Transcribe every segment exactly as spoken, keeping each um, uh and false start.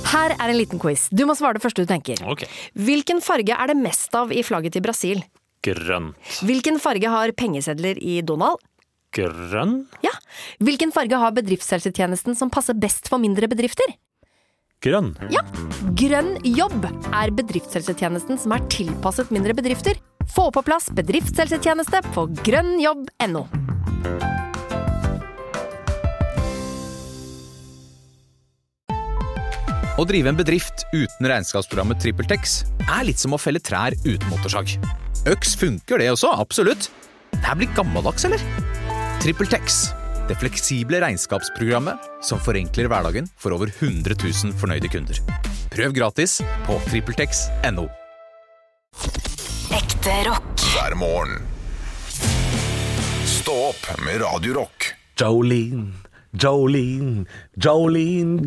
Her er en liten quiz. Du må svare det første du tenker. Ok. Hvilken farge er det mest av i flagget til Brasil? Grønt. Hvilken farge har pengesedler i Donald? Grønn? Ja. Hvilken farge har bedriftshelsetjenesten som passer best for mindre bedrifter? Grønn. Ja. Grønn jobb er bedriftshelsetjenesten som er tilpasset mindre bedrifter. Få på plass bedriftshelsetjeneste på grønnjobb punktum no. Å drive en bedrift uten regnskapsprogrammet TrippelTex er litt som å felle trær uten motorsag. Øks funker det også, absolutt. Det her blir gammeldags, eller? TrippelTex, det fleksible regnskapsprogrammet som forenkler hverdagen for over hundre tusen fornøyde kunder. Prøv gratis på trippeltex punktum no. Ekte rock. Hver morgen. Stå opp med Radio Rock. Jolene, Jolene, Jolene,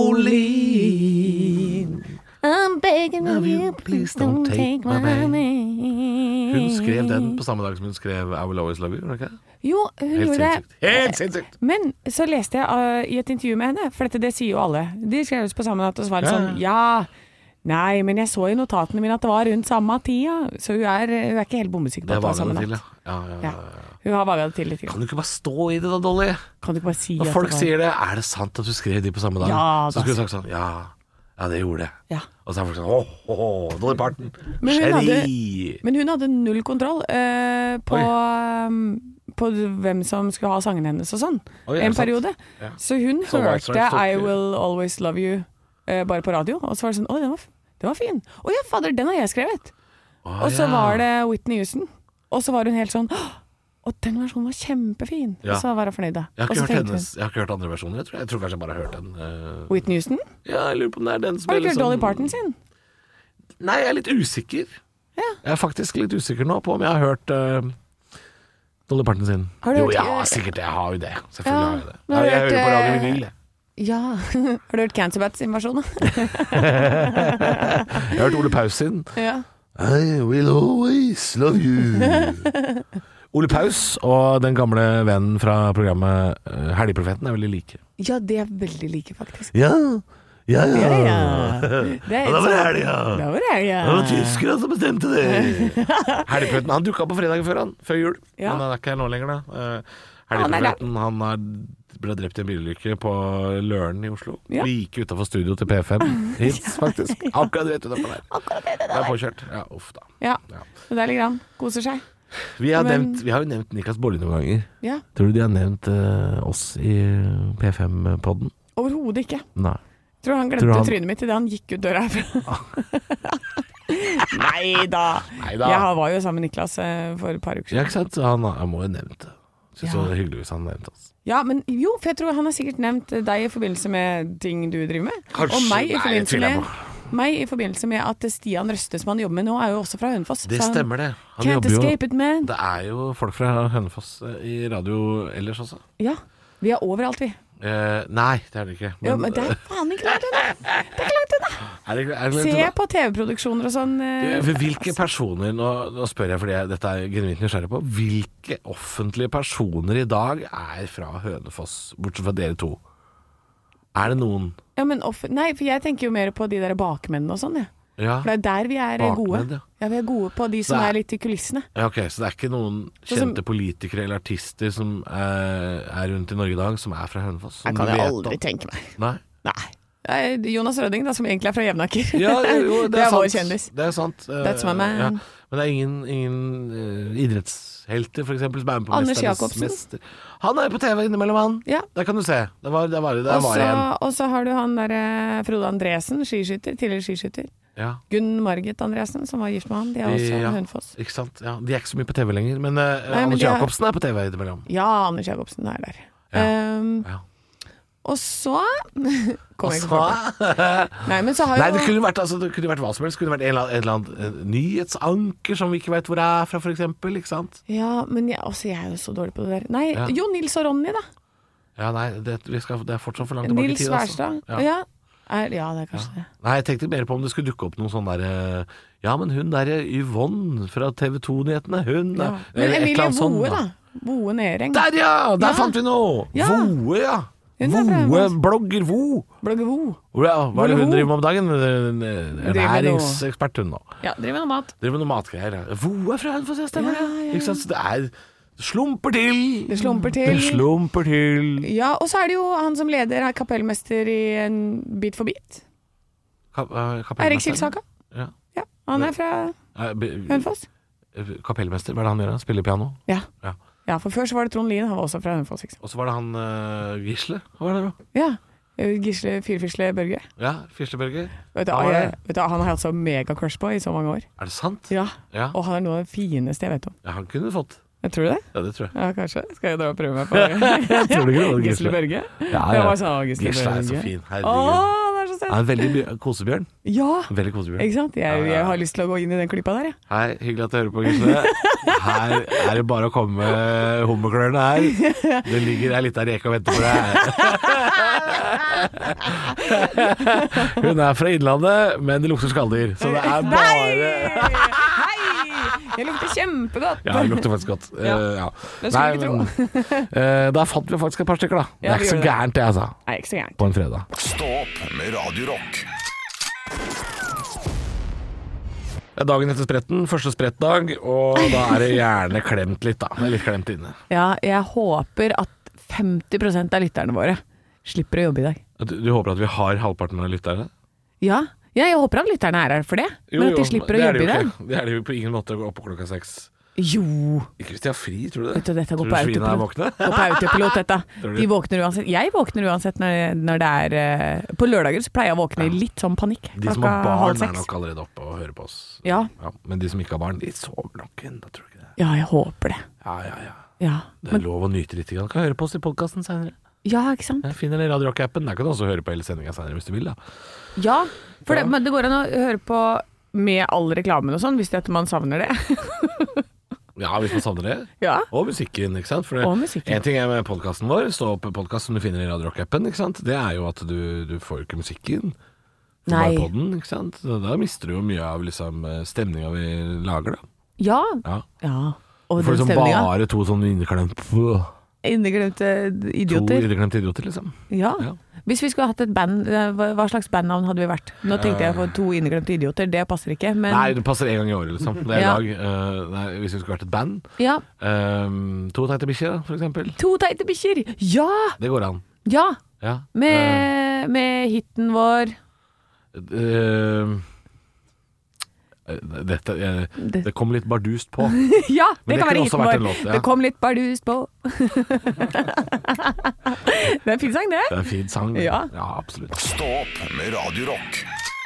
Jolene. I'm begging of you, please don't take my money. Hun skrev den på samme dag som hun skrev I Will Always Love You, var det ikke det? Jo, hun Helt gjorde sinnssykt. Helt sinnssykt. Men så leste jeg uh, i et intervju med henne, for dette det sier jo alle. De skrev på samme natt og svaret Ja. sånn, ja, nei, men jeg så i notatene mine at det var rundt samme tida. Så hun er, hun er ikke helt bombesikker på Det at det var var samme det til, natt. ja. Ja, ja, ja, ja. Hun har vaget det til litt. Kan du ikke bare stå i det da, Dolly? Kan du ikke bare si Når at folk det var... sier det, er det sant at du skrev de på samme dag? Ja, så skulle du da. sagt sånn, ja, ja, det gjorde jeg. Ja. Og så er folk sånn, åh, åh, åh, Dolly Parton, Men hun hadde- geni. Men hun hadde null kontroll eh, på, um, på hvem som skulle ha sangene hennes og sånn. Oi, er det en sant? periode. Ja. Så hun Så White hørte Stripes tok- I Will Always Love You eh, bare på radio, og så var det sånn, oi, den var, den var fin. Å ja, fader, den har jeg skrevet. Åh, Og så ja. var det Whitney Houston. Og så var hun helt sånn, og den versjonen var kjempefin. Ja. Og så var hun fornøyd da. Jeg har, Og ikke så hørt tenkte hennes, jeg har ikke hørt andre versjoner. Jeg tror, jeg tror kanskje jeg bare har hørt den. Uh... hun, Whitney Houston? Ja, jeg lurer på om det er den som Har du er ikke hørt liksom- Dolly Parton sin? Nei, jeg er litt usikker. Ja. Jeg er faktisk litt usikker nå på om jeg har hørt uh, Dolly Parton sin. Har du Jo, hørt- ja, sikkert. Jeg har jo det. Selvfølgelig Ja, har jeg det. men har Jeg, du jeg hørt, hører på Radio eh, Vinyl. jeg. Ja. Har du hørt Cancer Bats sin versjon da? Jeg har hørt Ole Paus sin. Ja. I will always love you. Ole Paus og den gamle vennen fra programmet uh, Helgeprofeten er veldig like. Ja, det er veldig like faktisk. Ja, ja, ja. Ja, ja. Det er Og da var det sånn- helga. Da var det helga. Det var tyskerne som bestemte det. Helgeprofeten, han dukket opp på fredagen før han, før jul. Ja. Men han er ikke her nå lenger da. Uh, Han er Helgeprofeten, han er, ble drept i en bilulykke på Løren i Oslo. Ja. Like utenfor studio til P fem. Hits, faktisk. Akkurat rett utenfor der. Det er påkjørt. Ja, uff da. Ja, Ja. så der ligger han. Koser seg. Vi har, Men- nevnt, vi har jo nevnt Niklas Baarli noen ganger. Ja, Tror du de har nevnt uh, oss i P fem-podden? overhodet ikke. Nei. Tror han Tror glemte han- trynet mitt i det han gikk ut døra herfra. Neida. Neida. Jeg var jo sammen med Niklas eh, for et par uker Ja, siden. ikke sant? Så han, han må jo nevnt det. Synes det Ja. var hyggelig hvis han nevnte oss. Ja, men jo, for jeg tror han har sikkert nevnt deg i forbindelse med ting du driver med. Kanskje. Og meg i Nei, det forbindelse tviler jeg med, meg i forbindelse med at Stian Røste, som han jobber med nå, er jo også fra Hønefoss. Det Så han- stemmer det. Han Can't jobber jo escape it, man. Det er jo folk fra Hønefoss eh, i radio ellers også. Ja, vi er overalt, vi. Eh, nei, det er det ikke. Ja, men det er faen ikke langt unna. Det er ikke langt unna. er det, er det, Se på T V-produksjoner og sånn. eh, Du, Hvilke personer, nå, nå spør jeg fordi jeg, dette er genuint nysgjerrig på, hvilke offentlige personer i dag er fra Hønefoss, bortsett fra dere to? Er det noen? Ja, men off Nei, for jeg tenker jo mer på de der bakmennene og sånn, jeg. Ja. For det er der vi er eh, gode. Bakmenn, ja. Ja, vi er gode på de som Det er- er litt i kulissene. Ja, ok, så det er ikke noen Sånn som- kjente politikere eller artister som er, er rundt i Norge i dag, som er fra Hønefoss? som Jeg kan du jo vet aldri om? tenke meg. Nei? Nei. Det er Jonas Røding, da, som egentlig er fra Jevnaker. Ja, jo, det, det er er vår sant. kjendis. Det er sant. Eh, That's my man. Ja. Men det er ingen, ingen eh, idrettshelter, for eksempel, som er med på Anders Mesternes Jacobsen. Mester. Han er jo på T V innimellom, han. Ja. Der kan du se. Det var, det var, det Og var så- en. Og så har du han derre Frode Andresen, skiskytter, tidligere skiskytter. Ja. Gunn Margit Andresen, som var gift med han. De er også Ja, Hønefoss. ikke sant? Ja, de er ikke så mye på T V lenger, men, uh, Nei, men Anders de er- Jacobsen er på T V innimellom. Ja, Anders Jacobsen er der. Ja. Um, Ja. og så Kom jeg ikke Og på det. Nei, men så har Nei, jo det kunne vært, altså, det kunne vært hva som helst. Det kunne vært en eller annen, en eller annen eh, nyhetsanker som vi ikke vet hvor er fra, for eksempel, ikke sant? Ja, men jeg, også, jeg er jo så dårlig på det der. Nei, Ja. jo, Nils og Ronny, da. Ja, nei, det, vi skal, det er fortsatt for langt tilbake i Nils tid. Wærstad. Altså. Ja. Er, ja, det er kanskje det. Nei, jeg tenkte mer på om det skulle dukke opp noen sånn derre Ja, men hun derre Yvonne fra T V to-nyhetene, hun Ja. eller Men et eller Emilie annet sånt, Voe, da. Voe Nereng. Der, ja! Der Ja. fant vi noe! Ja. Voe, ja. Hun er fra Voe, Hønefoss. blogger Vo. Blogger Vo. Ja, hva er det Blogger hun Vo. driver med om dagen? med Ernæringsekspert hun nå. Ja, driver med noe mat. Driver med noe matgreier. ja. Vo er fra Hønefoss, ja, stemmer det. Ja, ja, ja. Ikke sant? Så det er slumper til. Det slumper til. Det slumper til. Ja, og så er det jo han som leder, er kapellmester i en Bit for bit. Ka uh, Eirik Kilsaka. Ja. Ja, han er fra Uh, be- Hønefoss. Kapellmester, hva er det han gjør? Han spiller piano. Ja. Ja. Ja, for før så var det Trond Lien, han var også fra Hønefoss. Ikke sant? Og så var det han uh, Gisle. Hva var det da? Ja. Gisle Fyrfisle Børge. Ja, Fisleberger. Vet du, Hva var jeg, det? vet du, han har jeg hatt så mega-crush på i så mange år. Er det sant? Ja, Ja. og han er noe av det fineste jeg vet om. Ja, han kunne du fått. Jeg tror du det? Ja, det tror jeg. Ja, kanskje. Skal jeg dra og prøve meg på Jeg tror det kunne vært Gisle Børge? Ja, Jeg ja. var sånn, Gisle, Gisle er så Børge. fin. Åh, Herregud. det er så søtt. Han er en veldig by- kosebjørn. Ja, Veldig kosebjørn. ikke sant? Jeg, Ja, ja. jeg har lyst til å gå inn i den klippa der, jeg. Hei, hyggelig at du hører på, Gisle. Her er det bare å komme med hummerklørne her. Det ligger ei lita reke og venter på deg. Hun er fra Innlandet, men det lukter skalldyr. Så det er bare Hei! Jeg lukter kjempegodt. Ja, det lukter faktisk godt. Ja. Eh, ja. Det skulle Nei, du ikke men, eh, da fant vi faktisk et par stykker, da. Det Ja, er vi ikke så gjorde det. gærent, det, altså. Nei, ikke så gærent. På en fredag. Stå opp med Radio Rock. Det er dagen etter spretten, første sprettdag, og da er det gjerne klemt litt, da. Det er litt klemt inne. Ja, jeg håper at femti prosent av lytterne våre slipper å jobbe i dag. Du, du håper at vi har halvparten av lytterne? Ja, ja jeg håper at lytterne er her for det, men at de slipper å det er jobbe det i jo dag. ikke. Det er det jo på ingen måte oppe klokka seks. Jo, Ikke hvis de har fri, tror du det? vet du, dette går Tror på du svina er autopilot. våkne? Gå på autopilot, dette. Tror du? De våkner uansett. Jeg våkner uansett når, når det er eh, På lørdager så pleier jeg å våkne i litt sånn panikk. De som har Klokka halv barn er seks. nok allerede oppe og hører på oss. Ja. Ja, men de som ikke har barn, de sover nok ennå, tror du ikke det? Ja, jeg håper det. Ja, ja, ja. Ja, Det er men, lov å nyte litt. Du kan høre på oss i podkasten seinere. ja ikke sant? Finn den i Radio Rock-appen. Der kan du også høre på hele sendinga seinere hvis du vil, da. Ja, for Ja. Det, men det går an å høre på med all reklamen og sånn, hvis det er at man savner det. Ja, hvis man savner det. Ja, Og musikken, ikke sant? For det, og musikken. en ting er med podkasten vår, Stå opp-podkast som du finner i Radio Rock-appen, ikke sant? Det er jo at du, du får jo ikke musikken. For Nei. bare podden, ikke sant? Så da mister du jo mye av liksom, stemninga vi lager, da. Ja, Ja. ja. Du Og får den liksom stemninga. bare to sånne inneklemt To Inneglemte idioter. inneklemte idioter, liksom. Ja. Ja. Hvis vi skulle hatt et band, eh, hva hva slags bandnavn hadde vi vært? Nå tenkte jeg på to inneglemte idioter, det passer ikke, men Nei, det passer én gang i året, liksom. Det er i Ja. dag. eh, nei, hvis vi skulle vært et band. ja. Um, to teite bikkjer, for eksempel. To teite bikkjer! Ja! Det går an. Ja! Ja. Med, med hiten vår Eh, eh, dette eh, det, Det kom litt bardust på. Ja, Men det det kan kunne være også hiten vært vår. en låt, ja. Det kom litt bardust på. Det er en fin sang, det. Det er en fin sang. Ja. ja, absolutt. Stå opp med Radio Rock.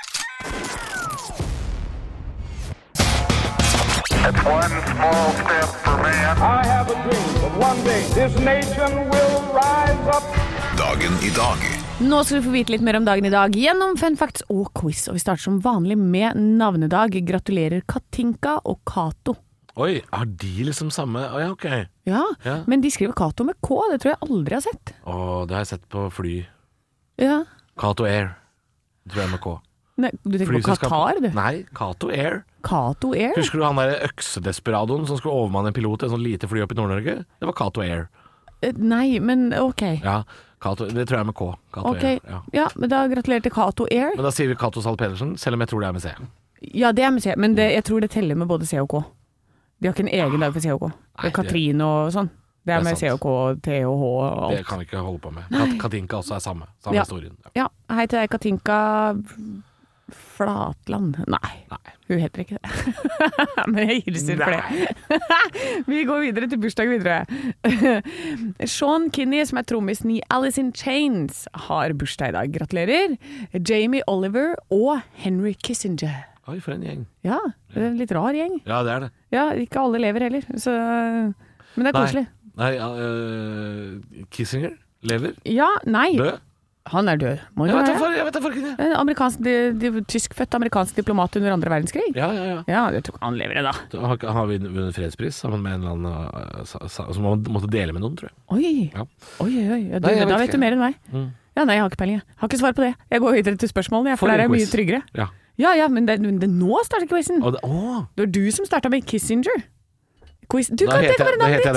It's one small step for man. I have a dream that one day this nation will rise up. Dagen i dag. Nå skal du få vite litt mer om dagen i dag gjennom fun facts og quiz. Og vi starter som vanlig med navnedag. Gratulerer Katinka og Kato. Oi, har de liksom samme Å ja, ok. Ja, Ja. men de skriver Kato med K. Det tror jeg aldri har sett. Å, det har jeg sett på fly. Ja. Kato Air. Tror jeg med K. Nei, du tenker på Flyselskap- Qatar, du. Nei, Kato Air. Kato Air? Husker du han der øksedesperadoen som skulle overmanne en pilot i en sånn lite fly opp i Nord-Norge? Det var Kato Air. Eh, Nei, men ok. Ja, Kato, det tror jeg er med K. Kato Ok, Air. Ja. ja, men da gratulerer til Kato Air. Men da sier vi Kato Zahl Pedersen, selv om jeg tror det er med C. Ja, det er med C, men det, jeg tror det teller med både C og K. De har ikke en egen dag for C og K. Det Nei, er Katrin og sånn. Det er det er med C og sant. K, T og H og Det alt. kan vi ikke holde på med. Kat Katinka også er samme. Samme Ja. historien. Ja. Ja, hei til deg, Katinka Flatland. Nei, Nei. hun heter ikke det. Men jeg hilser for det. Vi går videre til bursdag videre. Sean Kinney, som er trommisen i Alice in Chains, har bursdag i dag. Gratulerer. Jamie Oliver og Henry Kissinger. Oi, for en gjeng. Ja, det er en litt rar gjeng. Ja, det er det. Ja, ikke alle lever heller, så, men det er koselig. Nei, ja, øh, Kissinger lever. Ja, nei, Død. han er død. Må Jeg jo vet da være. for- jeg vet da farken, jeg. En amerikansk, de, de, tyskfødt amerikansk diplomat under andre verdenskrig. Ja, ja, ja. Ja, jeg tror ikke han lever det da. Han har, han har vunnet fredspris sammen med en eller annen øh, sa- sa- som han måtte dele med noen, tror jeg. Oi, Ja. oi, oi, oi. Ja, du, Nei, jeg vet da vet ikke. du mer enn meg. Mm. Ja, nei, jeg har ikke peiling. Jeg har ikke svar på det. Jeg går videre til spørsmålene, jeg, for For der er en jeg mye quiz. tryggere. Ja. Ja, ja, men det, det, nå starter quizen. Og det, å, Det var du som startet med Kissinger. Quiz. Du da kan heter, tenke jeg, bare da navnet heter jeg ditt. det i dag.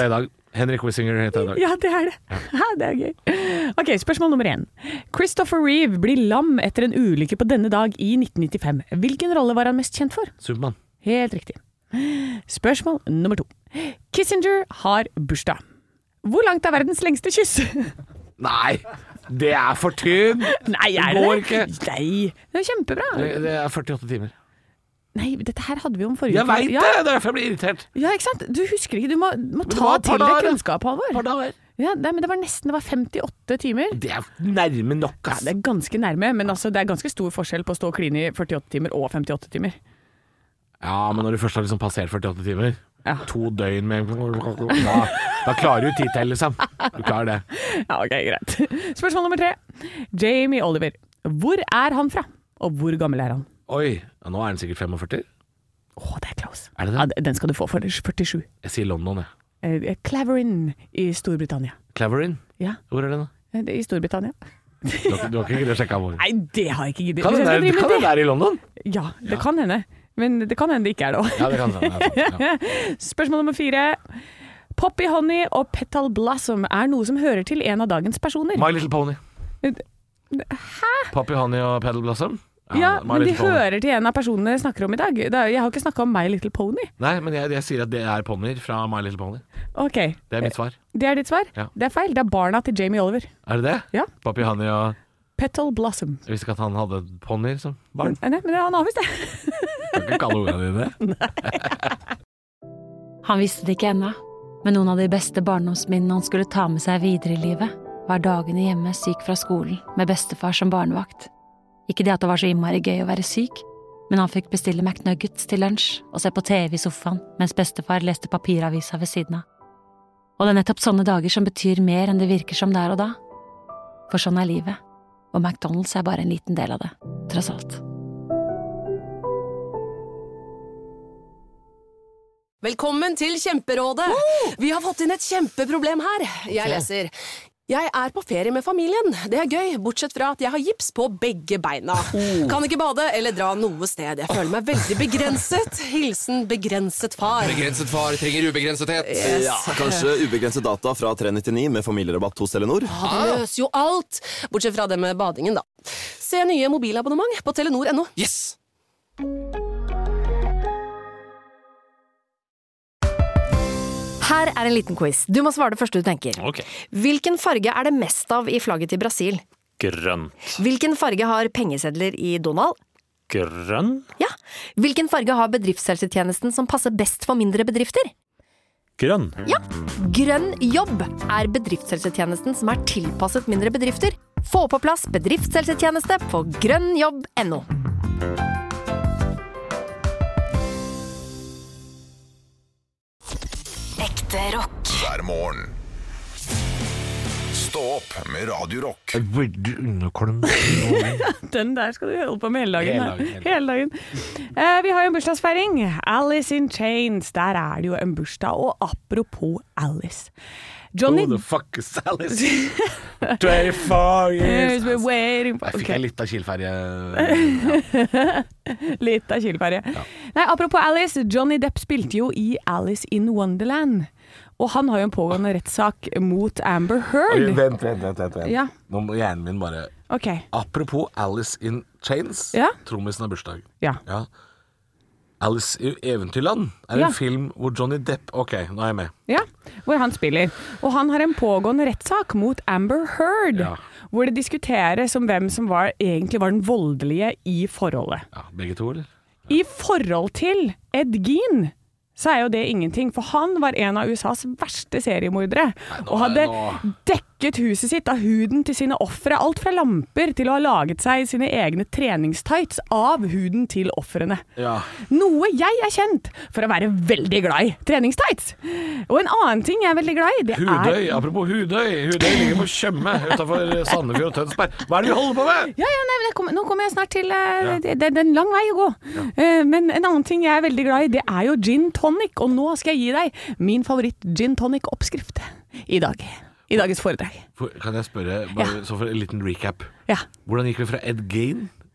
Henrik Wissinger heter jeg i dag. Ja, det er det. Ja, det er gøy. Ok, spørsmål nummer én. Christopher Reeve blir lam etter en ulykke på denne dag i nitten nittifem. Hvilken rolle var han mest kjent for? Superman. Helt riktig. Spørsmål nummer to. Kissinger har bursdag. Hvor langt er verdens lengste kyss? Nei, det er for tynn. Nei, er det det? går ikke. Nei, det er kjempebra. Det, det er førtiåtte timer. Nei, dette her hadde vi om forrige Jeg vet ja. det, det er derfor jeg blir irritert. Ja, ikke sant? Du husker ikke, du må, må det ta var et par til deg dager, kunnskap, Halvor. Et par dager. Ja, det, men det var nesten, det var femtiåtte timer. Det er nærme nok, Ja, ass. det er ganske nærme, men altså, det er ganske stor forskjell på å stå og kline i førtiåtte timer og femtiåtte timer. Ja, men når du først har liksom passert førtiåtte timer, Ja. to døgn med da, da klarer du tid til, liksom. Du klarer det. Ja, ok, greit. Spørsmål nummer tre. Jamie Oliver. Hvor er han fra? Og hvor gammel er han? Oi, ja, nå er den sikkert femogførti. Åh, det er close. Er det det? Ja, den skal du få for førtisju. Jeg sier London, jeg. Eh, Clavering i Storbritannia. Cleverin? Ja, Hvor er det nå? eh, det er i Storbritannia. Du har, du har ikke giddet å sjekke hvor? Nei, det har jeg ikke giddet. Kan Hvis det jeg skal drive med være der i London? Ja, det kan hende. Men det kan hende det ikke er det også. Ja, det kan det. Ja. Spørsmål nummer fire. Poppy Honey og Petal Blossom er noe som hører til en av dagens personer. My Little Pony. Hæ? Poppy Honey og Petal Blossom? Ja, My men de Little Pony. hører til en av personene jeg snakker om i dag. Da- Jeg har ikke snakket om My Little Pony. Nei, men jeg, jeg sier at det er ponyer fra My Little Pony. Ok, Det er mitt svar. det er ditt svar? Ja. Det er feil, det er barna til Jamie Oliver. Er det det? Ja. Poppy Honey og Petal Blossom. Jeg visste ikke at han hadde ponyer som barn. Nei, men han har visst det. Kan ikke kalle ungene dine det. Han visste det ikke ennå, men noen av de beste barndomsminnene han skulle ta med seg videre i livet, var dagene hjemme syk fra skolen med bestefar som barnevakt. Ikke det at det var så innmari gøy å være syk, men han fikk bestille McNuggets til lunsj og se på T V i sofaen mens bestefar leste papiravisa ved siden av. Og det er nettopp sånne dager som betyr mer enn det virker som der og da. For sånn er livet, og McDonald's er bare en liten del av det, tross alt. Velkommen til Kjemperådet. Vi har fått inn et kjempeproblem her. Jeg leser. Jeg er på ferie med familien. Det er gøy, bortsett fra at jeg har gips på begge beina. Kan ikke bade eller dra noe sted. Jeg føler meg veldig begrenset. Hilsen begrenset far. Begrenset far trenger ubegrensethet. Yes. Ja, kanskje ubegrenset data fra tre nittini med familierabatt hos Telenor? Ja, det løser jo alt. Bortsett fra det med badingen, da. Se nye mobilabonnement på telenor punktum no. Yes! Her er en liten quiz. Du må svare det første du tenker. Ok. Hvilken farge er det mest av i flagget til Brasil? Grønn. Hvilken farge har pengesedler i Donald? Grønn? Ja. Hvilken farge har bedriftshelsetjenesten som passer best for mindre bedrifter? Grønn. Ja. Grønn jobb er bedriftshelsetjenesten som er tilpasset mindre bedrifter. Få på plass bedriftshelsetjeneste på grønn jobb punktum no. Ekte rock. Hver morgen. Stå opp med Radio Rock. Den der skal du holde på med hele dagen. Hele her. dagen, hele Hele dagen. Eh, vi har jo en bursdagsfeiring. Alice in Chains. Der er det jo en bursdag. Og apropos Alice. Johnny... Who the fuck is Alice? twenty-four years. Yes, we're waiting for... Jeg fikk Ok. en litt av kilferje. Litt av kilferje. Nei, apropos Alice, Johnny Depp spilte jo i Alice in Wonderland. Og han har jo en pågående rettssak mot Amber Heard. Oi, vent, vent, vent, vent, vent. Ja. Nå må hjernen min bare... Ok. Apropos Alice in Chains. Ja. Trommisen har bursdag. Ja. Ja. Alice i Eventyrland er Ja. en film hvor Johnny Depp... Ok, nå er jeg med. Ja, hvor han spiller. Og han har en pågående rettssak mot Amber Heard. Ja. Hvor det diskuteres om hvem som var, egentlig var den voldelige i forholdet. Ja, begge to, eller? I forhold til Ed Gein så er jo det ingenting, for han var en av U S A's verste seriemordere, Nei, nå og er hadde det nå- dekket huset sitt av huden til sine offere, alt fra lamper til å ha laget seg sine egne treningstights av huden til offrene. Ja. Noe jeg er kjent for å være veldig glad i treningstights. Og en annen ting jeg er veldig glad i, det Hudøy, er... apropos Hudøy. Hudøy ligger på Tjøme utenfor Sandefjord og Tønsberg. Hva er det vi holder på med? Ja, ja, nei, men jeg kommer- nå kommer jeg snart til uh, det, det er en lang vei å gå. Uh, men en annen ting jeg er veldig glad i, det er jo gin tonic. Og nå skal jeg gi deg min favoritt gin tonic oppskrift i dag. I dagens foredrag. For- Kan jeg spørre, bare, så for en liten recap. Ja. Hvordan gikk vi fra Ed Gein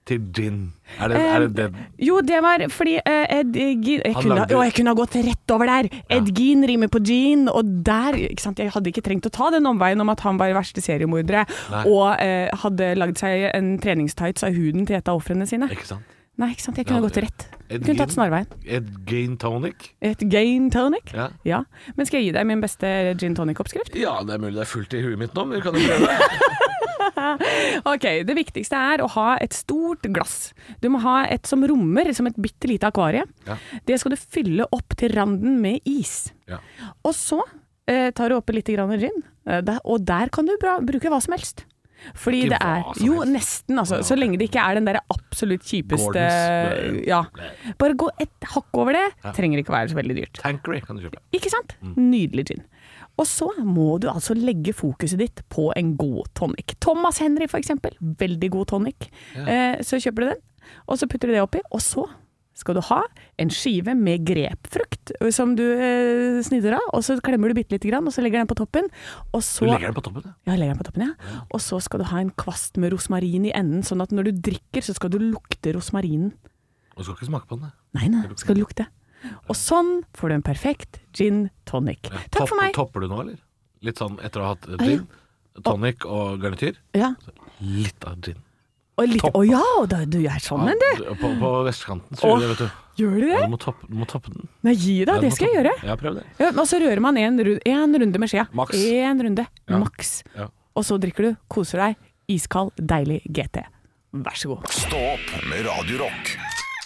til gin? Er det er det, det? Jo, det var fordi uh, Ed Gein jeg, kunne, lagde... å, jeg kunne ha gått rett over der. Ed ja. Gein rimer på gin, og der ikke sant? Jeg hadde ikke trengt å ta den omveien om at han var verste seriemordere, og uh, hadde lagd seg en treningstights av huden til et av ofrene sine. Ikke sant? Nei, ikke sant? Jeg kunne ja, gått rett. Jeg kunne Gein, tatt snarveien. Ed Gein tonic? Et Gein tonic? Ja. ja. Men skal jeg gi deg min beste gin tonic-oppskrift? Ja, det er mulig det er fullt i huet mitt nå, men vi kan jo prøve. Ok, det viktigste er å ha et stort glass. Du må ha et som rommer, som et bitte lite akvarie. Ja. Det skal du fylle opp til randen med is. Ja. Og så eh, tar du oppi litt grann gin, eh, der, og der kan du bra, bruke hva som helst. Fordi ikke det er jo helst. Nesten altså, ja. Så lenge det ikke er den der absolutt kjipeste Gordons, ja. Bare gå et hakk over det. Ja. Trenger ikke være så veldig dyrt. Tankery kan du kjøpe. Ikke sant? Mm. Nydelig gin. Og så må du altså legge fokuset ditt på en god tonic. Thomas Henry for eksempel, veldig god tonic. Ja. Eh, så kjøper du den, og så putter du det oppi, og så skal du ha en skive med grepfrukt som du eh, snidder av, og så klemmer du bitte litt grann, og så legger den på toppen. Og så, du legger den på toppen? Ja, ja legger den på toppen, ja. ja. Og så skal du ha en kvast med rosmarin i enden, sånn at når du drikker, så skal du lukte rosmarinen. Og du skal ikke smake på den? Nei, nei, skal du lukte. Og sånn får du en perfekt gin tonic. Ja, Takk topp, for meg. Topper du nå, eller? Litt sånn etter å ha hatt gin, tonic og garnityr? Ja. Litt av gin. Å oh, ja, da, du er sånn, ja, du. På, på vestkanten så gjør oh, det, vet du. Gjør du det? Ja, du må toppe, du må toppe den. Nei, gi da, det skal jeg gjøre. Ja, prøv det. Ja, og så rører man en, en runde med skjea. Maks. En runde, ja. maks. Ja. Og så drikker du, koser deg, iskald, deilig G T. Vær så god. Stå opp med Radio Rock.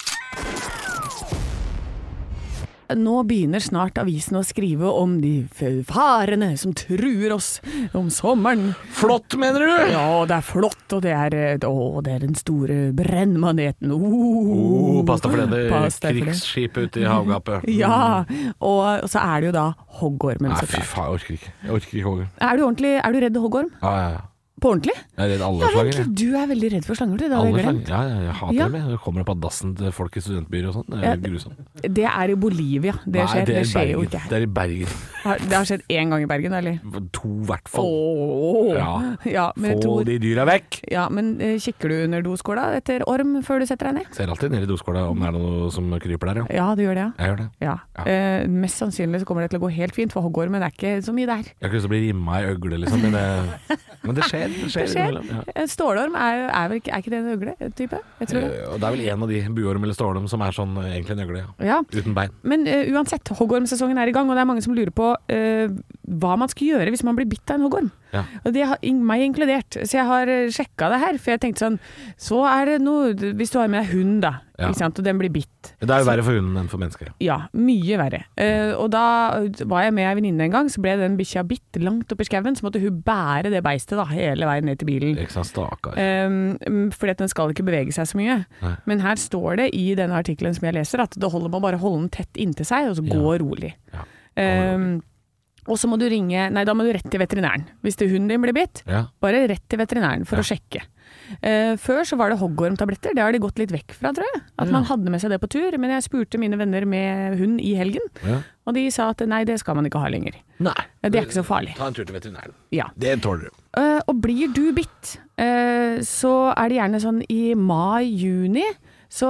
Nå begynner snart avisen å skrive om de farene som truer oss om sommeren. Flott, mener du? Ja, det er flott, og det er, å, det er den store brennmaneten. Oh, oh, pass deg for det, det krigsskipet ute i havgapet. Ja, og, og så er det jo da hoggormen. Nei, fy faen, jeg orker ikke. Jeg orker ikke hoggorm. Er du ordentlig, er du redd hoggorm? Ja, ja, ja. På ordentlig? Jeg er redd alle ja, slanger. Du er veldig redd for slanger, du. Det alle slanger. Ja, ja, jeg hater ja. dem. Jeg kommer opp av dassen til folk i studentbyer og sånn. Det er ja, grusomt. Det er i Bolivia. Det, Nei, skjer, det, det skjer Bergen. jo ikke her. Det er i Bergen. Det har skjedd én gang i Bergen, eller? To i hvert fall. Oh, ja. Ja, Få tror... de dyra vekk. Ja, men uh, kikker du under doskåla etter orm før du setter deg ned? Ser alltid ned i doskåla om det er noe som kryper der, ja. Ja, du gjør det, ja. Jeg gjør det. Ja. Ja. Uh, mest sannsynlig så kommer det til å gå helt fint, for hoggormen er ikke så mye der. Jeg har ikke lyst til å bli rimma i øgle, liksom, men det, men det skjer. Det skjer. Det skjer. Ja. Stålorm er, er, vel ikke, er ikke det en øgle-type? Jeg tror det. Uh, det er vel en av de buorm eller stålorm som er sånn egentlig en øgle, ja. Ja. Uten bein. Men uh, uansett, hoggormsesongen er i gang, og det er mange som lurer på uh, hva man skal gjøre hvis man blir bitt av en hoggorm. Ja. Og det har meg inkludert, så jeg har sjekka det her, for jeg tenkte sånn, så er det noe, hvis du har med deg hund da, ja. Ikke sant, og den blir bitt. Det er jo verre for hunden enn for mennesker. Ja, mye verre. Uh, og da var jeg med en venninne en gang, så ble den bikkja bitt langt opp i skauen, så måtte hun bære det beistet da, hele veien ned til bilen. Ikke sant, stakkar. Um, fordi at den skal ikke bevege seg så mye. Nei. Men her står det i denne artikkelen som jeg leser, at det holder med å bare holde den tett inntil seg, og så gå ja. rolig. Ja. Um, og så må du ringe, nei da må du rett til veterinæren. Hvis det hunden din blir bitt, ja. bare rett til veterinæren for ja. å sjekke. Uh, før så var det hoggormtabletter, det har de gått litt vekk fra, tror jeg. At ja. man hadde med seg det på tur, men jeg spurte mine venner med hund i helgen, ja. og de sa at nei, det skal man ikke ha lenger. Nei. Det er ikke så farlig. Ta en tur til veterinæren. Ja. Det tåler du. Uh, og blir du bitt, uh, så er det gjerne sånn i mai-juni, så,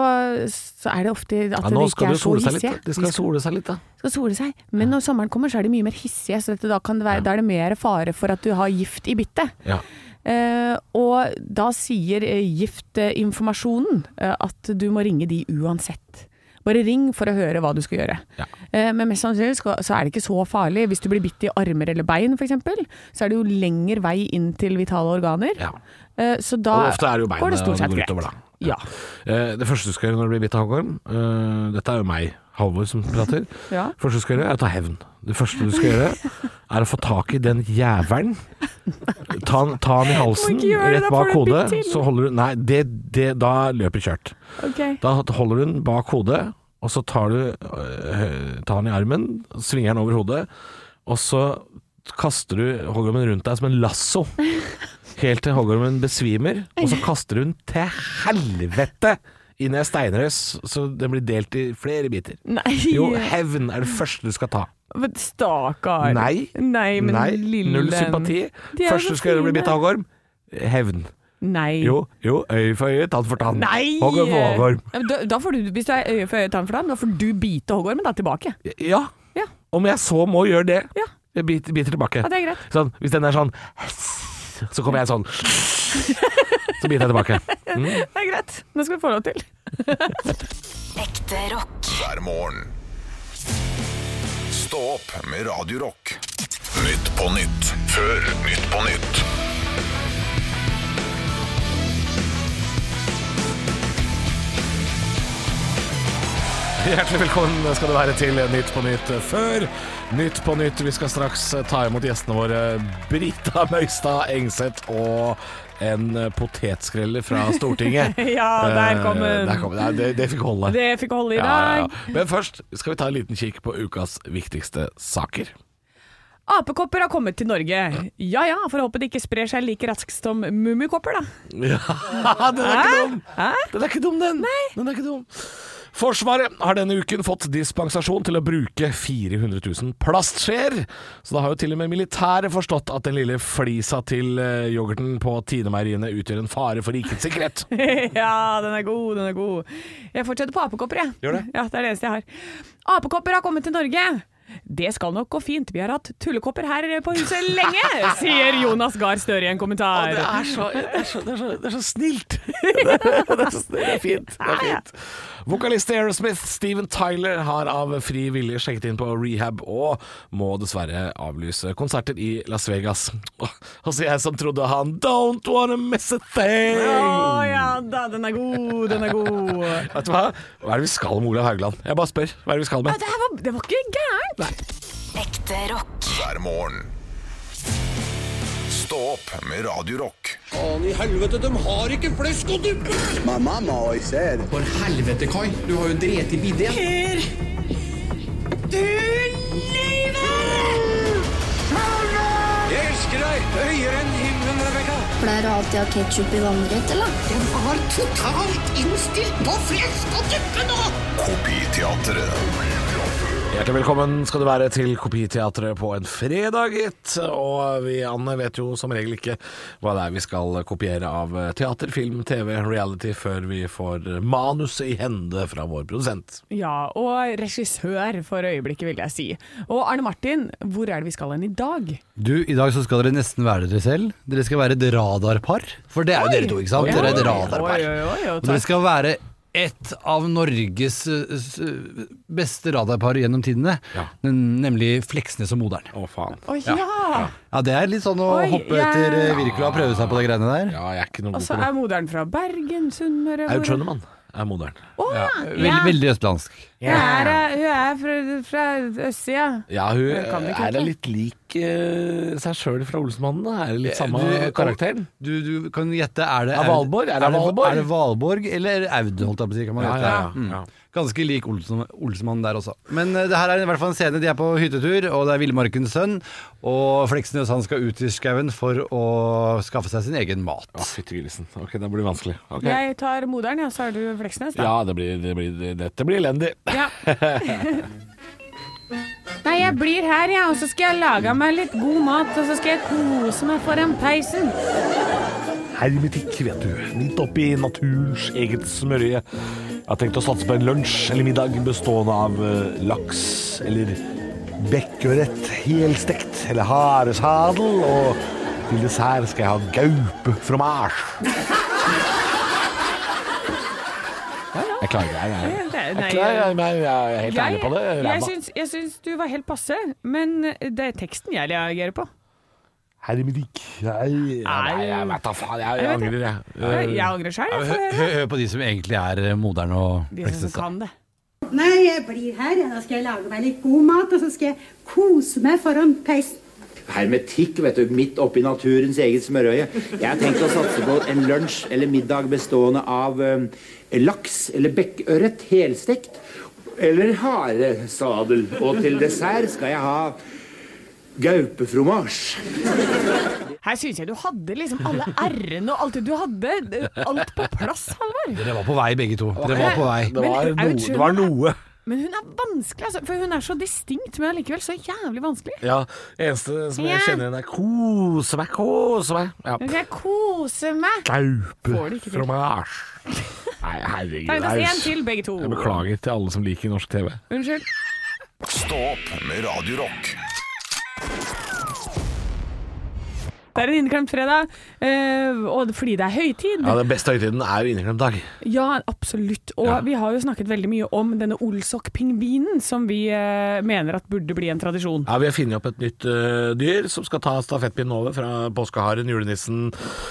så er det ofte at ja, det ikke er så hissige. De skal sole seg litt da. Skal sole seg. Men når sommeren kommer, så er det mye mer hissige, så dette, da, kan det være, ja. da er det mer fare for at du har gift i bittet. Ja. Uh, og da sier uh, giftinformasjonen uh, at du må ringe de uansett. Bare ring for å høre hva du skal gjøre. Ja. Uh, men mest sannsynlig skal, så er det ikke så farlig. Hvis du blir bitt i armer eller bein for eksempel, så er det jo lengre vei inn til vitale organer. Ja. Uh, så da og ofte er det jo går det stort sett greit. Utover, da. Ja. Uh, det første du skal gjøre når du blir bitt av hoggorm, uh, dette er jo meg, Halvor, som prater. Ja. Det første du skal gjøre er å ta hevn. Det første du skal gjøre er å få tak i den jævelen. Ta, ta den i halsen, rett bak hodet, så holder du Nei, det, det, da løper kjørt. Okay. Da holder du den bak hodet, og så tar du uh, tar den i armen, svinger den over hodet, og så kaster du hoggormen rundt deg som en lasso. Helt til hoggormen besvimer, og så kaster du den til helvete inn i steinrøs, så den blir delt i flere biter. Nei. Jo, hevn er det første du skal ta. Stakkar. Nei, Nei, men Nei. lille... Null sympati. Første du skal gjøre bli bitt av hoggorm, hevn. Nei. Jo, jo, øye for øye, tann for tann. Nei! Hoggorm for hoggorm. Da, da får du, hvis du er øye for øye, tann for tann, da får du bite hoggormen da tilbake. Ja, Ja. om jeg så må gjøre det. Ja. Jeg biter, biter tilbake. Ja, det er greit. Sånn, hvis den er sånn, så kommer jeg sånn, så biter jeg tilbake. Mm. Det er greit. Det skal du få lov til. Ekte rock. Hver morgen. Stå opp med Radio Rock. Nytt på nytt før Nytt på nytt. Hjertelig velkommen skal det være til Nytt på Nytt før Nytt på Nytt. Vi skal straks ta imot gjestene våre Brita Møystad Engseth og en potetskrelle fra Stortinget. Ja, der kom den. Der kom den. Det, det fikk holde. Det fikk holde i Ja, dag. ja, ja. Men først skal vi ta en liten kikk på ukas viktigste saker. Apekopper har kommet til Norge. Ja ja, for å håpe det ikke sprer seg like raskt som mummikopper, da. Ja, den er ikke dum. Hæ? Den er ikke dum, den. Nei. Den er ikke dum. Forsvaret har denne uken fått dispensasjon til å bruke fire hundre tusen plastskjeer. Så da har jo til og med militæret forstått at den lille flisa til yoghurten på Tine-meieriene utgjør en fare for rikets sikkerhet. Ja, den er god, den er god. Jeg fortsetter på apekopper, jeg. Gjør det? Ja, det er det eneste jeg har. Apekopper har kommet til Norge. Det skal nok gå fint. Vi har hatt tullekopper her på huset lenge, sier Jonas Gahr Støre i en kommentar. Å, det, er så, det, er så, det, er så, det er så snilt. Det, det, er så snilt. Det er fint. Det er fint. Vokalist Aerosmith Steven Tyler har av fri vilje sjekket inn på rehab og må dessverre avlyse konserter i Las Vegas. Og så jeg som trodde han Don't wanna miss a thing. Å ja da, den er god, den er god. Vet du hva? Hva er det vi skal med Olav Haugland? Jeg bare spør. Hva er det vi skal med? Ja, det, her var, det var ikke gærent. Nei. Ekte rock. Hver morgen. Stå opp med Radio Rock. Faen i helvete, de har ikke flesk og duppe! Mamma må jeg se det. For helvete, Kai. Du har jo drept i bidden. Her du lever! Jeg elsker deg høyere enn himmelen, Rebecca. Pleier du alltid å ha ketchup i vannrett, eller? Den var totalt innstilt på flesk og duppe nå! Kopiteatret. Hjertelig velkommen skal du være til Kopiteatret på en fredag, gitt. Og vi, Anne, vet jo som regel ikke hva det er vi skal kopiere av teater, film, tv, reality før vi får manuset i hende fra vår produsent. Ja, og regissør for øyeblikket, vil jeg si. Og Arne Martin, hvor er det vi skal hen i dag? Du, i dag så skal dere nesten være dere selv. Dere skal være et radarpar. For det er jo Oi. dere to, ikke sant? Oi, Dere er et oi, radarpar. oi, oi, oi, Og dere skal være et av Norges uh, beste radarpar gjennom tidene, ja. Nemlig Fleksnes og Modern. Å, faen. Å ja. Ja. Ja, det er litt sånn å Oi, hoppe jeg- etter uh, Wirkola og prøve seg på de greiene der. Ja, jeg er ikke noe god Altså, på det. er moderen fra Bergen, Sunnmøre? Aud Trøndemann er modern. Å ja. Veld, ja. Veldig østlandsk. Hun er, eh, hun er fra, fra østsida. Ja, hun Jeg kan ikke er det. litt lik uh, seg sjøl fra Olsmannen. Da. Er det litt samme Du- karakteren? Du, du kan gjette, er det Er Valborg? Er det Valborg? Er det Valborg eller Aud, holdt jeg på å si, kan man Ja, gjette. ja, ja, Mm. ja. Ganske lik Olsen, Olsmann der også. Men uh, det her er i hvert fall en scene. De er på hyttetur, og det er Villmarkens sønn. Og Fleksnes han skal ut i skauen for å skaffe seg sin egen mat. Å, fytti grisen. Ok, det blir vanskelig. Ok. Jeg tar moderen, ja, så er du Fleksnes, da. Ja, det blir, det blir, dette blir elendig. Ja. Nei, jeg blir her, ja, og så skal jeg lage meg litt god mat, og så skal jeg kose meg foran peisen. Hermetikk, vet du. Midt oppi naturens eget smørje. Jeg har tenkt å satse på en lunsj eller middag bestående av uh, laks eller bekkeørret helstekt eller haresadel, og til dessert skal jeg ha gaupefromasj. Jeg klarer ikke det. Jeg, jeg, jeg, Nei, klarer, jeg, jeg, jeg er helt jeg, ærlig på det. jeg, Ræva. syns, jeg syns du var helt passe, men det er teksten jeg reagerer på. Hermetikk. Nei, nei, jeg vet da faen. Jeg, jeg Jeg vet angrer, jeg. Jeg, jeg angrer selv, Ja, jeg. Hør, For, hør, hør på de som egentlig er eh, Modern og de som Fleksnes. da. kan det. Nei, jeg blir her. Da skal jeg lage meg litt god mat, og så skal jeg kose meg foran peisen. Hermetikk, vet du, midt oppi naturens eget smørøye. Jeg har tenkt å satse på en lunsj eller middag bestående av eh, laks eller bekkørret helstekt, eller haresadel. Og til dessert skal jeg ha gaupefromasj. Her synes jeg du hadde liksom alle r-ene og alt. Du hadde alt på plass, Halvor. Dere var på vei begge to. Dere var på vei. Det var, Men, no, Aud det var noe. Men hun er vanskelig, altså, for hun er så distinkt, men allikevel så jævlig vanskelig. Ja, eneste som jeg kjenner henne er kose meg, kose meg. Ja. Hun skal kose meg. Gaupe, fromage. Nei, herregud. Terningkast én til begge to. Jeg beklager til alle som liker norsk T V. Unnskyld. Stå opp med Radio Rock. Det er en inneklemt fredag, øh, og fordi det er høytid. Ja, den beste høytiden er inneklemt dag. Ja, absolutt. Og ja. Vi har jo snakket veldig mye om denne Olsok-pingvinen, som vi øh, mener at burde bli en tradisjon. Ja, vi har funnet opp et nytt øh, dyr som skal ta stafettpinnen over fra påskeharen, julenissen,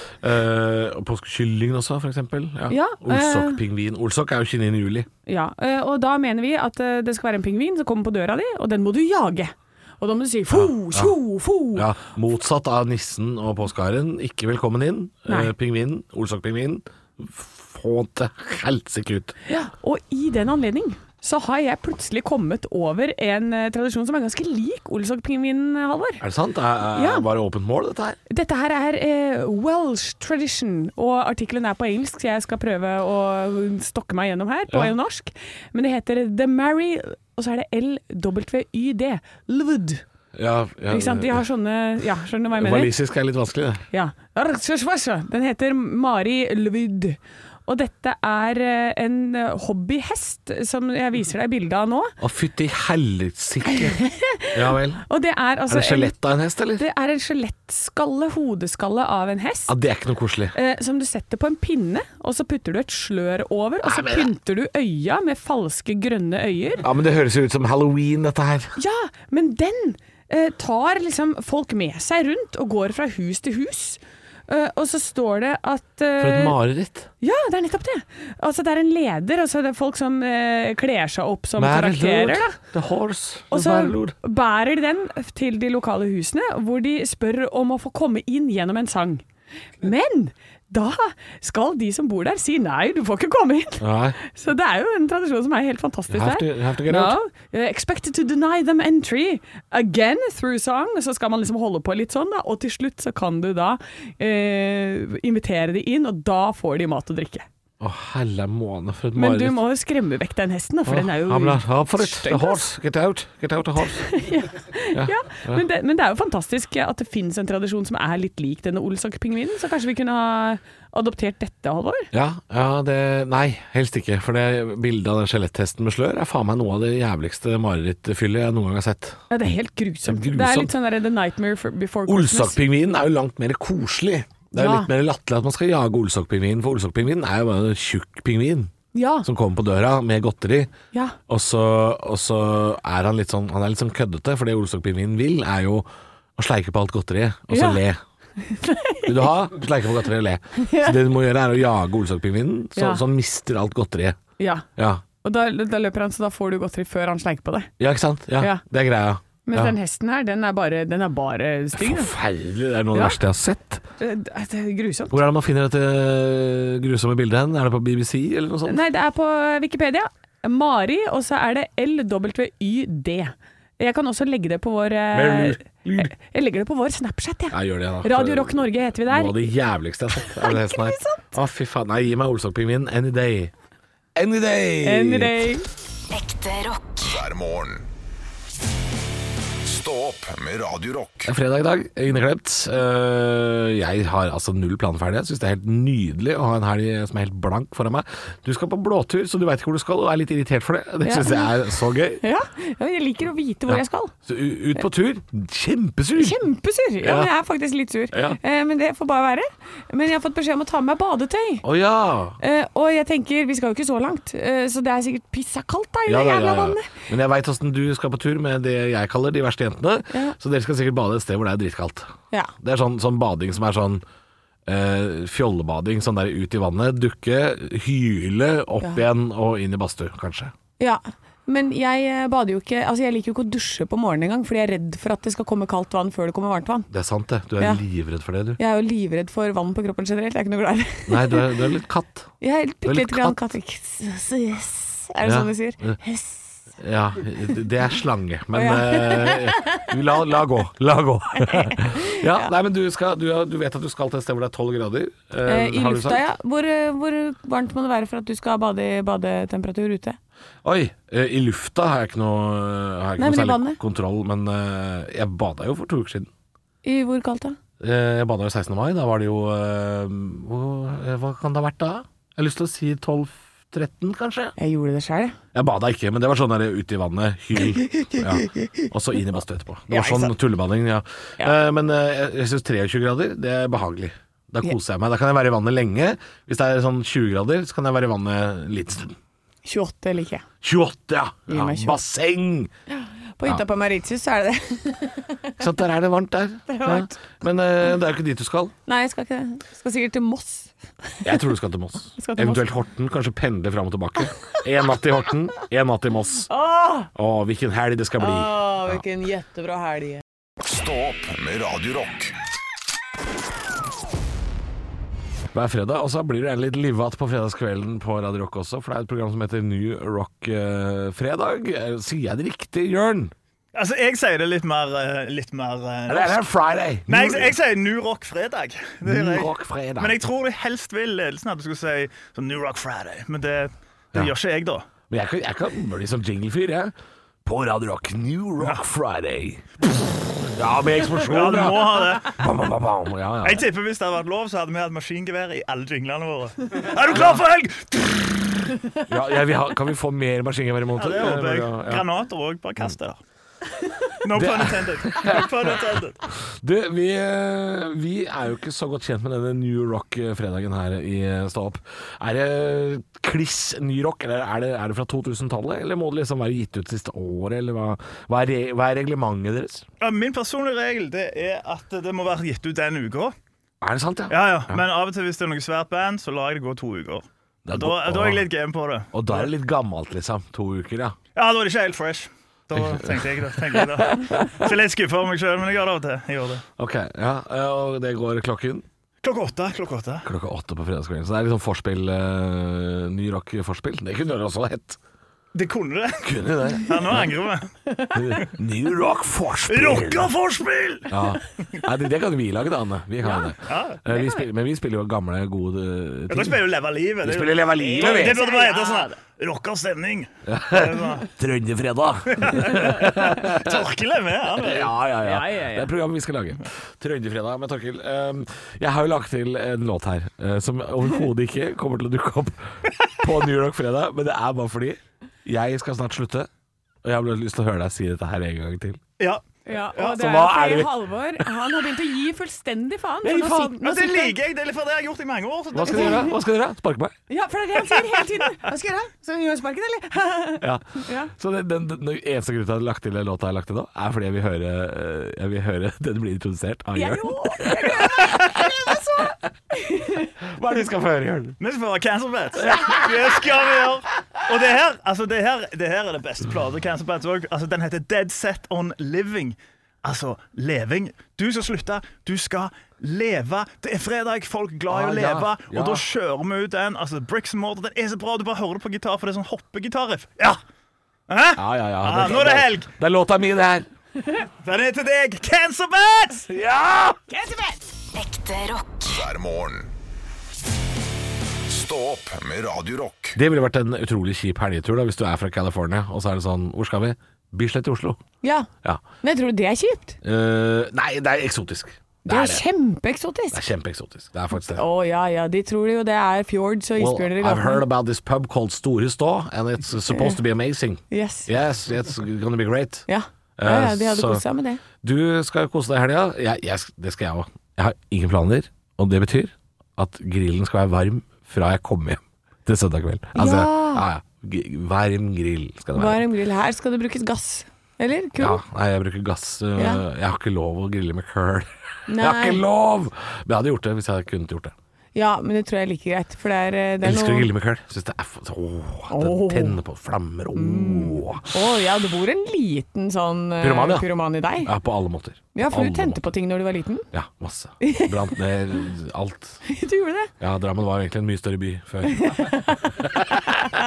øh, og påskekyllingen også, for eksempel. Ja. Ja, Olsok-pingvin. Olsok er jo tjueåttende juli. Ja, øh, og da mener vi at øh, det skal være en pingvin som kommer på døra di, og den må du jage. Og da må du si fo, ja, tjo, fo. Ja, motsatt av nissen og påskeharen. Ikke velkommen inn. Eh, pingvinen, Olsok-pingvinen. Få til helsike ut. Ja, og i den anledning så har jeg plutselig kommet over en uh, tradisjon som er ganske lik Olsok-pingvinen, Halvor. Er det sant? Det er, er ja. bare åpent mål, dette her? Dette her er uh, Welsh tradition, og artikkelen er på engelsk, så jeg skal prøve å stokke meg gjennom her på ja. norsk. Men det heter The Mary, og så er det L W Y D, Lwyd. Ja, ja, ikke sant? De har sånne, ja, skjønner du hva jeg mener? Walisisk er litt vanskelig, det. Ja. Den heter Mari Lwyd. Og dette er en hobbyhest som jeg viser deg bildet av nå. Å, fytti helsike. Ja vel. Og det er, altså er det skjelett av en hest, eller? Det er en skjelettskalle, hodeskalle av en hest. Ja, det er ikke noe koselig. Eh, som du setter på en pinne, og så putter du et slør over, og så Nei, men... pynter du øya med falske grønne øyer. Ja, men det høres jo ut som Halloween, dette her. Ja, men den eh, tar liksom folk med seg rundt og går fra hus til hus. Uh, og så står det at uh, For et mareritt. Ja, det er nettopp det. Altså det er en leder, og så er det folk som uh, kler seg opp som karakterer da. The horse. Og så bærer de den til de lokale husene, hvor de spør om å få komme inn gjennom en sang. Men da skal de som bor der si nei, du får ikke komme inn. Nei. Så det er jo en tradisjon som er helt fantastisk der. You have to get out. No, expected to deny them entry again through song. Så skal man liksom holde på litt sånn da, og til slutt så kan du da eh, invitere de inn, og da får de mat og drikke. Å, oh, helle måne for et Men mareritt. du må jo skremme vekk den hesten da, for oh, den er jo up for it. The horse, get out, get out the horse. ja. Ja. Ja. Men, det, men det er jo fantastisk at det finnes en tradisjon som er litt lik denne Olsok-pingvinen, så kanskje vi kunne ha adoptert dette, Halvor? Ja, ja det, nei, helst ikke, for det bildet av den skjeletthesten med slør er faen meg noe av det jævligste marerittfyllet jeg noen gang har sett. Ja, det er helt grusomt. Det er, det er litt sånn der The Nightmare Before Christmas. Olsok-pingvinen er jo langt mer koselig. Det er jo ja. litt mer latterlig at man skal jage Olsok-pingvinen, for Olsok-pingvinen er jo bare en tjukk pingvin ja. som kommer på døra med godteri. Ja. Og, så, og så er han litt sånn, han er litt sånn køddete, for det Olsok-pingvinen vil er jo å sleike på alt godteriet, og så ja. le. Vil du ha? Sleike på godteriet og le. Ja. Så det du må gjøre er å jage Olsok-pingvinen, så, ja. så han mister alt godteriet. Ja. ja. Og da, da løper han, så da får du godteri før han sleiker på det. Ja, ikke sant? Ja, ja. Det er greia. Men ja. den hesten her, den er bare, den er bare stygg. Forferdelig, det er noe av det ja. verste jeg har sett. Det, det er grusomt. Hvor er det man finner dette grusomme bildet hen? Er det på B B C eller noe sånt? Nei, det er på Wikipedia. Mari, og så er det L W Y D. Jeg kan også legge det på vår jeg, jeg legger det på vår Snapchat, ja. Jeg gjør det, da. Radio Rock Norge heter vi der. Noe av det jævligste jeg har sett. Er det hesten her? Å, fy faen. Nei, gi meg Olsok-pingvinen any day. Any day! Any day. Ekte rock. Hver morgen. Stå opp med Radio Rock. Det er fredag i dag, inneklemt. Jeg har altså null plan ferdig. Jeg synes det er helt nydelig å ha en helg som er helt blank foran meg. Du skal på blåtur, så du vet ikke hvor du skal, og er litt irritert for det. Det ja. synes jeg er så gøy. Ja, jeg liker å vite hvor ja. jeg skal. Så ut på tur, kjempesur. Kjempesur, ja, men jeg er faktisk litt sur. Ja. Men det får bare være. Men jeg har fått beskjed om å ta med meg badetøy. Å ja. Og jeg tenker, vi skal jo ikke så langt, så det er sikkert pissa kaldt da i ja, det jævla ja, ja. vannet. Men jeg vet hvordan du skal på tur med det jeg kaller de verste jentene. Ja. Så dere skal sikkert bade et sted hvor det er dritkaldt. Ja. Det er sånn, sånn bading som er sånn eh, fjollebading, sånn der ut i vannet, dukke, hyle, opp ja. igjen og inn i badstue, kanskje. Ja, men jeg bader jo ikke, altså jeg liker jo ikke å dusje på morgenen en gang, fordi jeg er redd for at det skal komme kaldt vann før det kommer varmt vann. Det er sant det, du er ja. livredd for det, du. Jeg er jo livredd for vann på kroppen generelt, jeg er ikke noe glad i det. Nei, du er, du er litt katt. Jeg er litt, litt katt. katt. Er det ja. sånn du sier? Hess. Ja, det er slange, men uh, la, la gå, la gå. Ja, nei, men du, skal, du, du vet at du skal til et sted hvor det er tolv grader. Uh, uh, I lufta, ja. Hvor, hvor varmt må det være for at du skal bade i badetemperatur ute? Oi, uh, i lufta har jeg ikke noe, har jeg ikke nei, noe særlig kontroll, men uh, jeg badet jo for to uker siden. I hvor kaldt da? Uh, jeg badet jo sekstende mai, da var det jo, uh, hvor, hva kan det ha vært da? Jeg har lyst til å si tolv tretten kanskje. Jeg gjorde det selv. Jeg badet ikke, men det var sånn der ute i vannet, hyl, ja. Og så inn i badstue etterpå. Det var ja, sånn tullebading, ja. ja. Uh, men uh, jeg, jeg synes treogtjue grader, det er behagelig. Da koser jeg meg. Da kan jeg være i vannet lenge. Hvis det er sånn tjue grader, så kan jeg være i vannet litt stund. tjueåtte liker jeg. tjueåtte, ja. ja. Basseng. Ja. På hytta ja. På Mauritius så er det det. Så der er det varmt der. Det er varmt. Ja. Men uh, det er jo ikke dit du skal. Nei, jeg skal ikke det. Jeg skal sikkert til Moss. Jeg tror du skal til Moss. Skal til Eventuelt Moss. Horten, kanskje pendle fram og tilbake. En natt i Horten, en natt i Moss. Åh, Åh hvilken helg det skal bli. Åh, hvilken jättebra helg. Stå opp med Radio Rock. Hver fredag, og så blir det en litt livat på fredagskvelden på Radio Rock også, for det er et program som heter New Rock eh, Fredag. Sier jeg det riktig, Jørn? Altså, jeg sier det litt mer, litt mer uh, Det er Friday. Nei, jeg, jeg sier New Rock Fredag. New Rock Fredag. Men jeg tror de helst vil ledelsen at du skulle si sånn New Rock Friday, men det, det ja. Gjør ikke jeg da. Men jeg kan, jeg kan bli som jinglefyr, jeg. På Radio Rock, New Rock ja. Friday. Ja, med eksplosjon. Ja, du må ha det. Bam, bam, bam, bam. Ja, ja. Jeg tipper hvis det hadde vært lov, så hadde vi hatt maskingevær i alle jinglene våre. Er du klar for helg? Ja, ja, vi har, kan vi få mer maskingevær i måneden? Ja, det håper jeg. Ja. Granater også, bare kast det der. No pun intended. No pun intended. Du, vi, vi er jo ikke så godt kjent med denne New Rock-fredagen her i Stå opp. Er det kliss ny rock, eller er det, er det fra to tusen-tallet? Eller må det liksom være gitt ut siste året? Eller hva, hva, er, re, hva er reglementet deres? Ja, min personlige regel det er at det må være gitt ut den uka. Er det sant, ja? Ja, ja. Men av og til hvis det er noe svært band, så lar jeg det gå to uker. Da, da, da er jeg litt game på det. Og da er det litt gammelt, liksom. To uker, ja. Ja, da er det ikke helt fresh. Da tenkte jeg det. Tenkte jeg det. Så litt skuffet for meg selv, men jeg gjør det av og til. Jeg gjør det. Ok, ja. Og det går klokken? Klokka åtte. Klokka åtte. Klokka åtte på fredagskvelden. Så det er liksom forspill, uh, ny rock-forspill. Det kunne det også hett. Det kunne det. Kunne det. Ja, nå angrer vi. New rock-forspill. Rocka-forspill! Ja. Nei, det, det kan vi lage, da, Anne. Vi kan ja. Det. Ja, uh, vi spiller, men vi spiller jo gamle, gode ting. Ja, da spiller jo Leva Livet. Vi spiller Leva Livet, vi. Det burde bare hete sånn her. Rocka stemning. Trønderfredag. Torkel er med, han. Ja, ja, ja, ja, ja, ja. Det er programmet vi skal lage. Trønderfredag med Torkel. Um, jeg har jo lagt til en låt her uh, som overhodet ikke kommer til å dukke opp på New Rock Fredag, men det er bare fordi jeg skal snart slutte, og jeg har lyst til å høre deg si dette her en gang til. Ja. Ja, og det er jo fordi Halvor Han har begynt å gi fullstendig faen. Nei, faen. Nå sitter, nå det liker jeg, det er for det jeg har gjort i mange år. Hva skal du gjøre? Hva skal du gjøre? Sparke meg? Ja, for det er det han sier hele tiden. Hva skal jeg gjøre? Så gjør jeg sparken, eller? Ja. Ja. Så den, den, den eneste grunnen til at jeg har lagt til den låta jeg har lagt til nå, er fordi jeg vil høre, jeg vil høre den blir introdusert av Jørn. Jeg gleder meg så. Hva er det vi skal få høre, Jørn? Vi skal få høre Cancer Bats. Det skal vi gjøre. Og det her, altså det her, det her er det beste platet Cancer Bats også. Altså den heter Dead Set On Living. Altså, leving. Du skal slutte, du skal leve. Det er fredag, folk er glad i å leve. Ah, ja, ja. Og da kjører vi ut den. Altså, Bricks and Mortar, den er så bra. Du bare hører det på gitar, for det er sånn hoppegitarriff. Ja! Hæ? Ja, ja, ja. Ah, nå er det helg. Det er låta mi, det her. Den er til deg. Cancer Bats! Ja! Cancer Bats! Ekte rock. Hver morgen. Stå opp med Radio Rock. Det ville vært en utrolig kjip helgetur da, hvis du er fra California, og så er det sånn, hvor skal vi? Bislett i Oslo. Ja. Ja. Men jeg tror det er kjipt. Uh, nei, det er eksotisk. Det er, det er kjempeeksotisk. Det er kjempeeksotisk. Det er faktisk det. Å oh, ja, ja. De tror jo det er fjords og isbjørner i gaten. Well, I've heard about this pub called Store Stå, and it's supposed to be amazing. Yes. Yes, it's gonna be great. Ja, ja, ja de hadde koset seg med det. Du skal kose deg i helga. Jeg, jeg, det skal jeg også. Jeg har ingen planer, og det betyr at grillen skal være varm fra jeg kommer hjem til søndag kveld. Altså, ja. Ja, ja. Varm grill skal det være. Varm grill. Her skal det brukes gass. Eller? Kull? Ja, nei, jeg bruker gass. Ja. Jeg har ikke lov å grille med køl. Nei. Jeg har ikke lov! Men jeg hadde gjort det hvis jeg kunne gjort det. Ja, men det tror jeg er like greit. For det er, det er jeg elsker noe... å grille med køl. Synes det er f- Åh, det oh. tenner på flammer. Åh. Mm. Oh, ja, det bor en liten sånn uh, pyroman, ja. pyroman i deg. Ja, på alle måter. Ja, for alle du tente måter. på ting når du var liten. Ja, masse. Brant ned alt. Du gjorde det? Ja, Drammen var egentlig en mye større by før.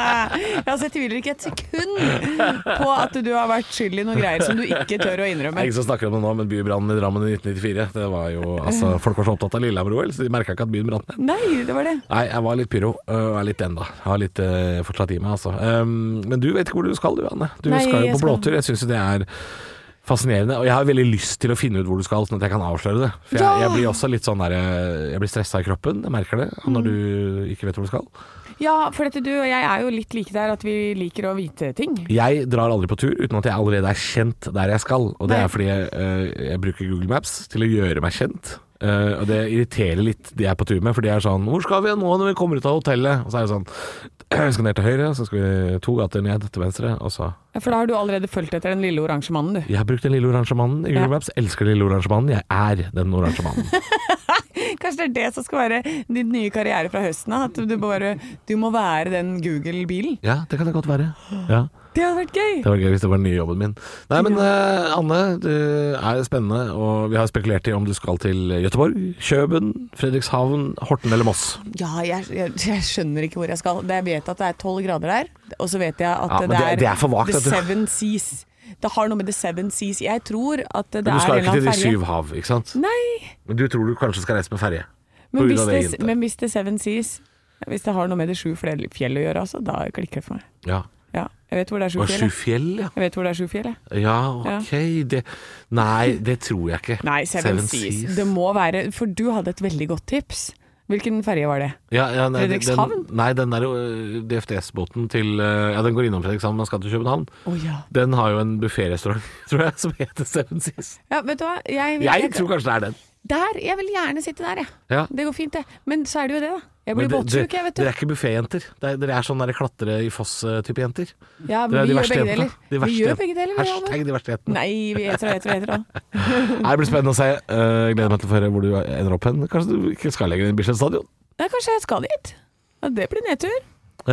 Altså, jeg tviler ikke et sekund på at du har vært skyld i noen greier som du ikke tør å innrømme. Jeg ikke så snakker om det nå, men bybrannen i Drammen i nitten nittifire, det var jo, altså, folk var så opptatt av Lillehammer-O L, så de merket ikke at byen brant ned. Nei, det var det. Nei, jeg var litt pyro, og er litt enda. Jeg har litt uh, fortsatt i meg, altså. Um, men du vet ikke hvor du skal, du, Anne. Du Nei, skal jo på skal... blåtur. Jeg synes det er fascinerende, og jeg har veldig lyst til å finne ut hvor du skal, sånn at jeg kan avsløre det. For jeg, jeg blir også litt sånn der, jeg blir stresset i kroppen, jeg merker det, når du ikke vet hvor du skal. Ja, for dette du og jeg er jo litt like der at vi liker å vite ting. Jeg drar aldri på tur uten at jeg allerede er kjent der jeg skal, og det Nei. er fordi jeg, uh, jeg bruker Google Maps til å gjøre meg kjent. Uh, og det irriterer litt de jeg er på tur med, for de er sånn, hvor skal vi nå når vi kommer ut av hotellet? Og så er det sånn, vi skal ned til høyre, så skal vi to gater ned til venstre, og så... Ja, for da har du allerede fulgt etter den lille oransje mannen, du. Jeg har brukt den lille oransje mannen i Google ja. Maps, elsker den lille oransje mannen, jeg er den oransje mannen. Kanskje det er det som skal være din nye karriere fra høsten, at du, bare, du må være den Google-bilen? Ja, det kan det godt være, ja. Det hadde vært gøy. Det var gøy hvis det var den nye jobben min. Nei, men uh, Anne, det er spennende, og vi har spekulert i om du skal til Göteborg, Kjøben, Fredrikshavn, Horten eller Moss. Ja, jeg, jeg, jeg skjønner ikke hvor jeg skal. Jeg vet at det er tolv grader der, og så vet jeg at ja, det, det, er det er for vagt, The Seven Seas. Det har noe med The Seven Seas. Jeg tror at det er en eller annen ferje. Men du skal ikke til de syv hav, ikke sant? Nei. Men du tror du kanskje skal reise med ferje? Men hvis, det, men hvis The Seven Seas, hvis det har noe med de sju fjell å gjøre, altså, da klikker det for meg. Ja. Ja, jeg vet hvor det er sju fjell. Sju fjell, ja. Jeg vet hvor det er sju fjell, ja. Ja, ok. Ja. Det, nei, det tror jeg ikke. Nei, Seven, Seven Seas. Seas. Det må være, for du hadde et veldig godt tips. Hvilken ferje var det? Ja, ja, nei, Fredrikshavn? Den, nei, den der D F D S-båten til, ja, den går innom Fredrikshavn, man skal til København. Oh, ja. Den har jo en buffet-restaurant, tror jeg, som heter Seven Seas. Ja, vet du hva? Jeg, jeg, jeg tror kanskje det er den. Der, jeg vil gjerne sitte der, jeg. Ja. Det går fint det. Men så er det jo det da. Jeg blir båtsjuk, jeg vet du. Dere er ikke buffetjenter. Dere er sånne klatre i foss-type jenter. Ja, men vi gjør begge deler. De vi gjør begge deler. Hashtag de verste jentene. Nei, vi eter og eter og eter da. Det blir spennende å se. Jeg gleder meg til å høre hvor du ender opp hen. Kanskje du ikke skal legge inn i Bislett stadion? Ja, kanskje jeg skal dit. Ja, det blir nedtur.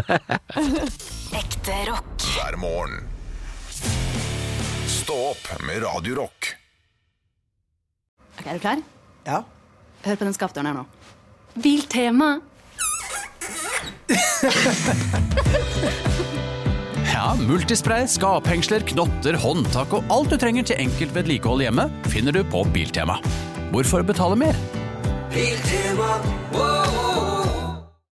Ekte rock. Hver morgen. Stå opp med Radio Rock. Ok, er du klar? Ja. Hør på den skafteren her nå. Biltema. Ja, multispray, skaphengsler, knotter, håndtak og alt du trenger til enkelt vedlikehold hjemme finner du på Biltema. Hvorfor betale mer? Biltema, wow.